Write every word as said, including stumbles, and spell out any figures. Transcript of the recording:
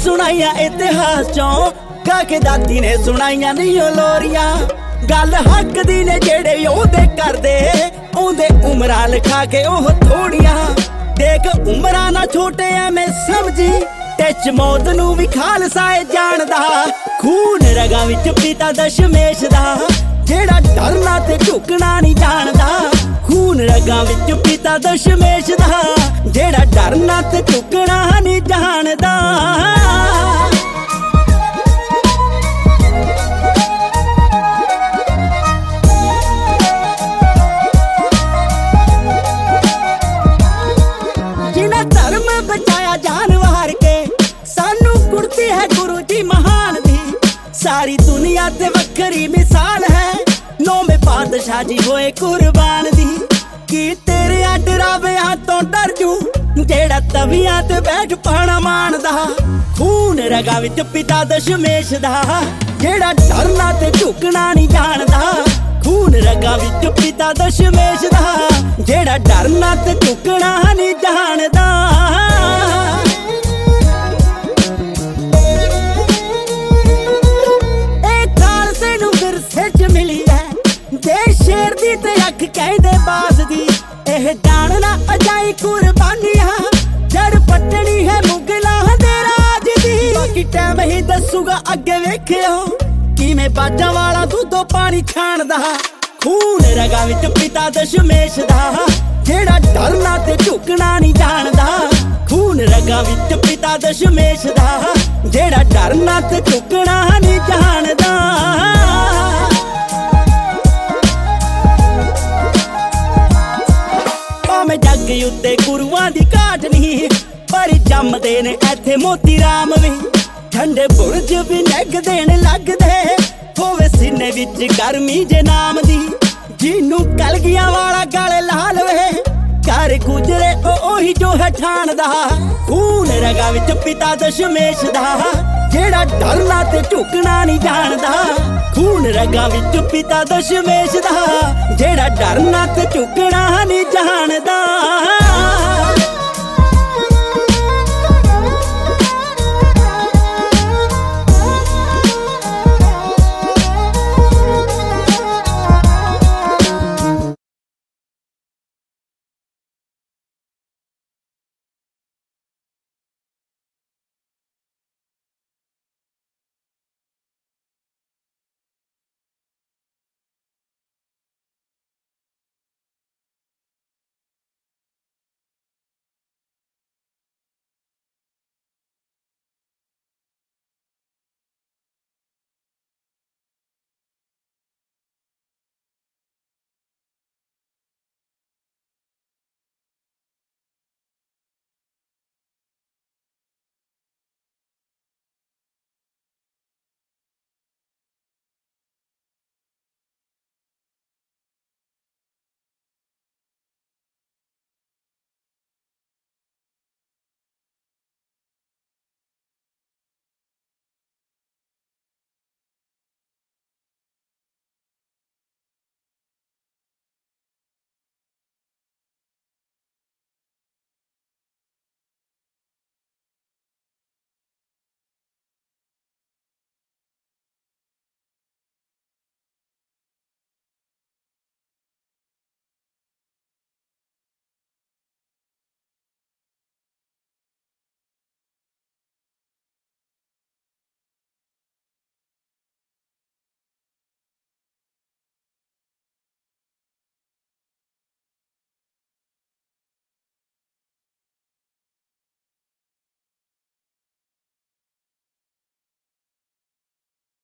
सुनाइया इतिहास चों गा के दादी ने सुनाइया नहीं लोरियां गल हक दी ने जेड़े ओहदे करदे ओहदे उमरां लिखा के ओह थोड़ियां देख उमरां ना छोटे ऐ मैं समझी टच मौत नू भी खालसा ए जानदा खून रगां विच पिता दशमेश दा जेड़ा डरना ते झुकना नहीं जानदा खून रगां विच पिता दशमेश दा जेड़ा डरना ते झुकना नहीं जानदा जिन्हां धर्म बचाया जान वार के सानू कुर्ती है गुरु जी महान दी सारी दुनिया ते वखरी मिसाल है नौवें पातशाह जी होए कुर्बान दी कि तेरे डरावियां तो डर जू जेड़ा तवियां ते बैठ पाना मानदा खून रगां विच पिता दशमेश दा जेड़ा डरना ते झुकना नहीं जानदा खून रगां विच पिता दशमेश दा जेड़ा डरना ते झुकना नहीं जानदा शेर दी ते अख कहंदे बाज दी एह जानना अजाई कुर्बानियां जड़ पटनी है मुगलां दे राज दी बाकी टाइम ही दसूगा अगे वेखियो किवें बाजां वाला दूधो पानी छाणदा खून रगां विच पिता दशमेश दा जेड़ा डरना ते झुकना नहीं जानदा खून रगां विच पिता दशमेश दा जेड़ा डरना ते झुकना नहीं जानदा मैं जग उत्ते गुरुआं दी घाट नहीं पर जमदे ने इत्थे मोती राम भी ठंडे बुरज भी लगदे ने लगदे होवे सीने विच गर्मी जे नाम दी जिन्नू कलगियां वाला गल ला लवे कर गुजरे ओ ओही जो है ठाणदा खून रगां विच पिता दशमेश दा जेड़ा डरना ते झुकना नहीं जानदा खून रगां विच पिता दशमेश दा जेड़ा डरना ते झुकना नहीं जानदा।